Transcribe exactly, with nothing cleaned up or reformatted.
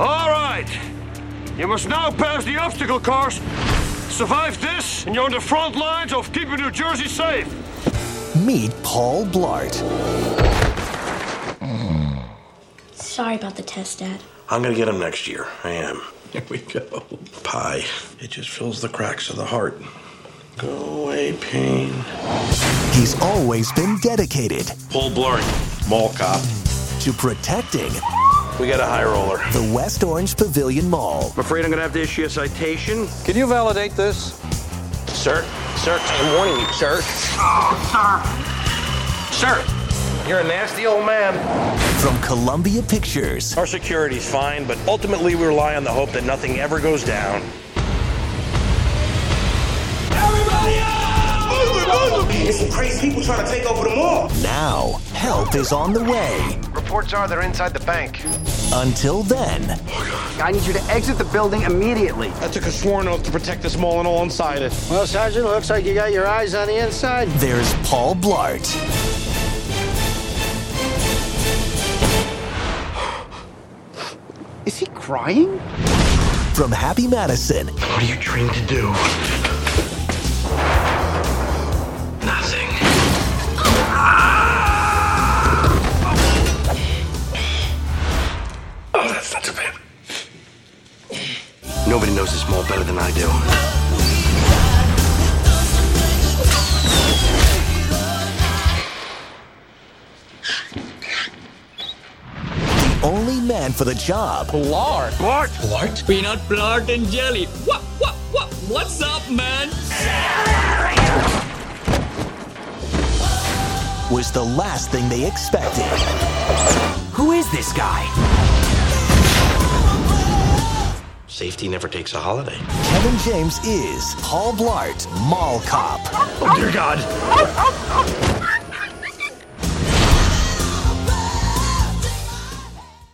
All right. You must now pass the obstacle course. Survive this, and you're on the front lines of keeping New Jersey safe. Meet Paul Blart. Sorry about the test, Dad. I'm gonna get him next year. I am. Here we go. Pie. It just fills the cracks of the heart. Go away, pain. He's always been dedicated. Paul Blart, mall cop. To protecting We got a high roller. the West Orange Pavilion Mall. I'm afraid I'm gonna have to issue a citation. Can you validate this? Sir, sir, I'm warning you, sir. Oh, Sir, you're a nasty old man. From Columbia Pictures. Our security's fine, but ultimately we rely on the hope that nothing ever goes down. Everybody out! There's some crazy people trying to take over the mall. Now, help is on the way. Reports are they're inside the bank. Until then, I need you to exit the building immediately. I took a sworn oath to protect this mall and all inside it. Well, Sergeant, looks like you got your eyes on the inside. there's Paul Blart. Is he crying? From Happy Madison What are you trained to do? Nothing. Oh, that's not so bad. Nobody knows this mall better than I do. the only man for the job, Blart. Blart! Blart? Peanut, Blart, and jelly. What, what, what? What's up, man? was the last thing they expected. Who is this guy? Safety never takes a holiday. Kevin James is Paul Blart, Mall Cop. Oh, dear God.